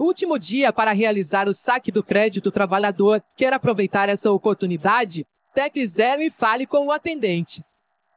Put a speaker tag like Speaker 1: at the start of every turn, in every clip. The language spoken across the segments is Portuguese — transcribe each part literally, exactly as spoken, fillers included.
Speaker 1: Último dia para realizar o saque do crédito trabalhador. Quer aproveitar essa oportunidade? Tecle zero e fale com o atendente.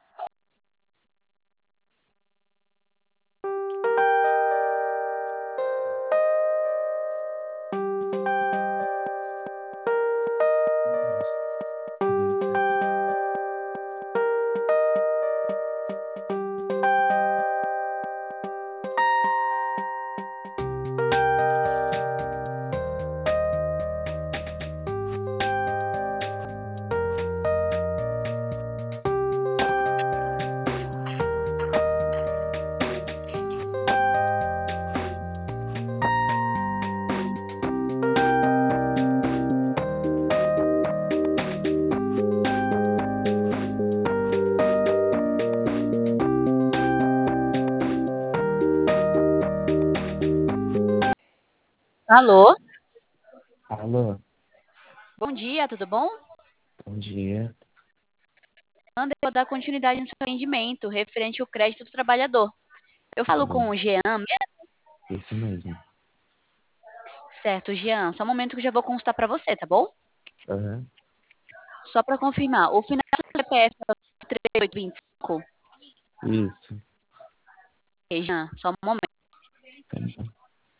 Speaker 2: Alô?
Speaker 3: Alô,
Speaker 2: Bom dia, tudo bom?
Speaker 3: bom dia.
Speaker 2: Anda, eu vou dar continuidade no seu atendimento, referente ao crédito do trabalhador. Eu
Speaker 3: Tá
Speaker 2: falo com
Speaker 3: bom,
Speaker 2: o Jean,
Speaker 3: isso mesmo.
Speaker 2: certo, Jean? Só um momento que eu já vou consultar para você, tá bom?
Speaker 3: Aham,
Speaker 2: Só para confirmar, o final do C P F é o três oito dois cinco?
Speaker 3: isso.
Speaker 2: Ok, Jean, só um momento.
Speaker 3: Tá bom.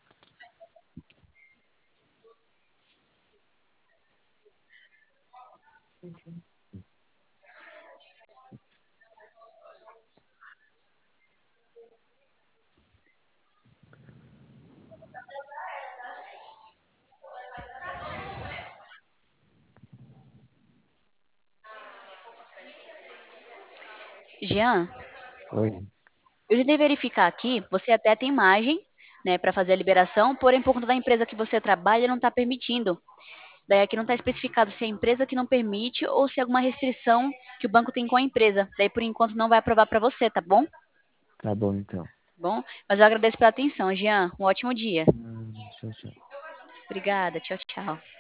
Speaker 2: Jean,
Speaker 3: Oi,
Speaker 2: eu tentei verificar aqui, você até tem imagem, né, para fazer a liberação, porém, por conta da empresa que você trabalha, não está permitindo. Daí aqui não está especificado se é a empresa que não permite ou se é alguma restrição que o banco tem com a empresa. Daí, por enquanto, não vai aprovar para você, tá bom?
Speaker 3: tá bom então.
Speaker 2: Bom, mas eu agradeço pela atenção, Jean. Um ótimo dia.
Speaker 3: Hum, tchau, tchau.
Speaker 2: Obrigada. Tchau, tchau.